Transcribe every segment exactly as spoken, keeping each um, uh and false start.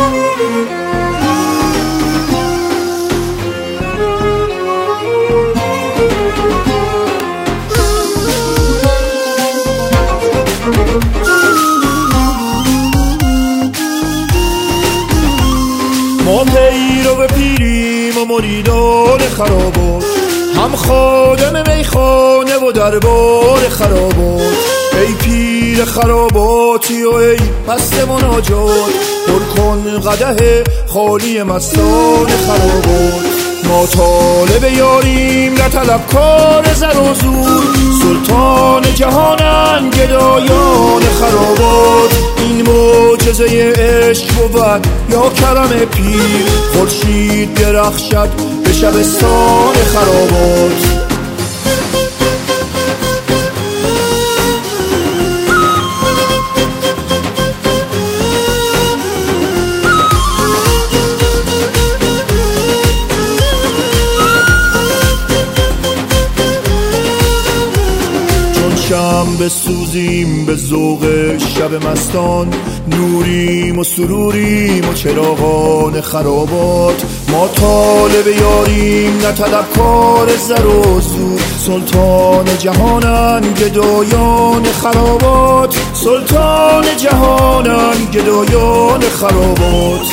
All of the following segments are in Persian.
ما پیرو به پیریم و مریدان خرابات، هم خادم میخانه و دربار خرابات. ای پیر خراباتی و ای مست مناجات، پر کن قدح خالی مستان خرابات. ما طالب یاریم نه طلبکار زر و زور، سلطان جهانن گدایان خرابات. این معجزه عشق بود یا کرم پیر، خورشید درخشد به شبستان خرابات. شم بسوزیم به ذوق شب مستان، نوریم و سروریم و چراغان خرابات. ما طالب یاریم نه طلبکار زر و زور، سلطان جهانن گدایان خرابات. سلطان جهانن گدایان خرابات.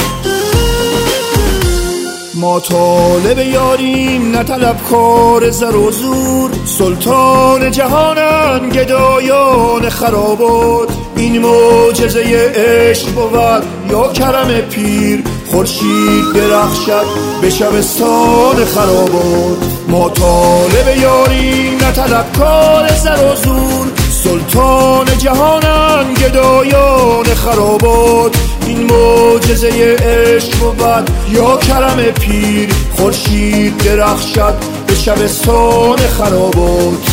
ما طالب یاریم نه طلبکار زر و زور، سلطان جهانن گدایان خرابات. این معجزه عشق بود یا کرم پیر، خورشید درخشد به شبستان خرابات. ما طالب یاریم نه طلبکار زر و زور، سلطان جهانن گدایان خرابات. این معجزه عشق بود یا کرم پیر، خورشید درخشد به شبستان خرابات.